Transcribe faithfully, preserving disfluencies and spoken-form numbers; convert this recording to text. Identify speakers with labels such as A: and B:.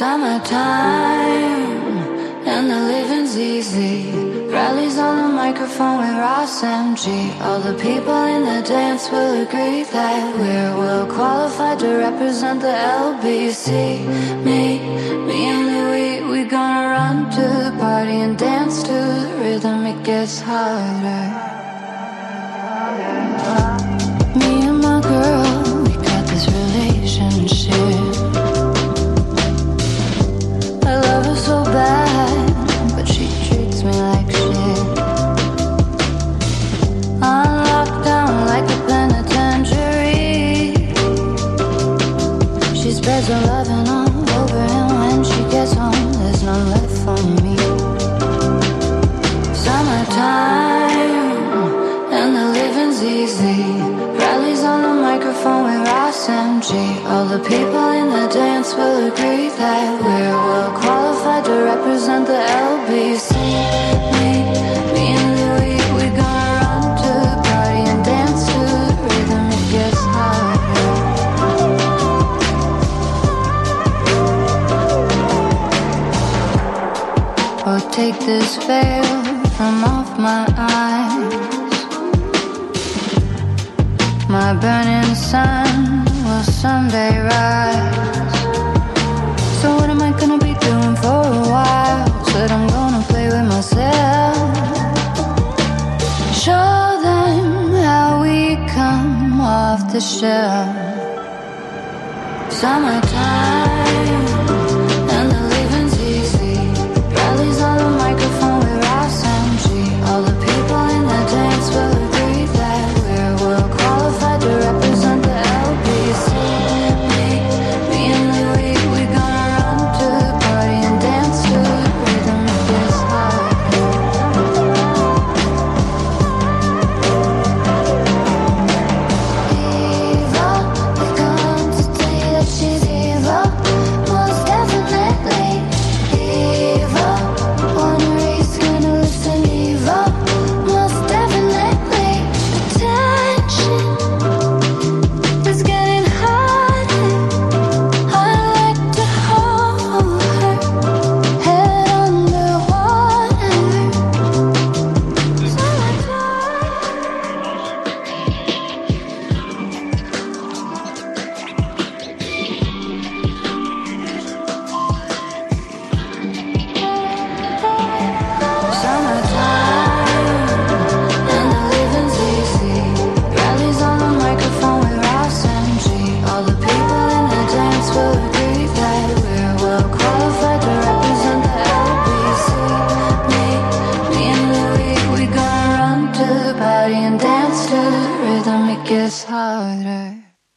A: Summertime, and the living's easy. Rallies on the microphone with Ross M G. All the people in the dance will agree that we're well qualified to represent the L B C. Me, me and Louis, we gonna run to the party and dance to the rhythm. It gets harder. Me and my girl, we got this relationship. I love her so bad, but she treats me like shit. I'm locked down like a penitentiary. She spreads her loving all over, and when she gets home, there's none left for me. Summertime, and the living's easy. Rallies on the microphone with Ross M G. All the people in the dance will agree that we're well qualified to represent the L B C. Me, me and Louis, we gonna run to the party and dance to the rhythm. It gets harder. Oh, take this veil from off my eyes. My burning sun will someday rise. So what am I gonna be doing for a while? Said I'm gonna play with myself. Show them how we come off the shelf. Summertime, and the living's easy. Rallies on the microphone with Ross M G. All the people in the dance will agree that we're well qualified to represent the L B C. Me, me and Louis, we gonna run to the party and dance to the rhythm. It gets harder. Evil, we come to tell you that she's evil. Most definitely evil. One race gonna listen evil. Most definitely attention is getting harder. I like to hold her head underwater. Summertime, and the living's easy. Rallies on the microphone with Ross M G. All the people in the dance will agree that we're well qualified to represent the L B C. Me, me and Louis, we gonna run to the party and dance to the rhythm. It gets harder.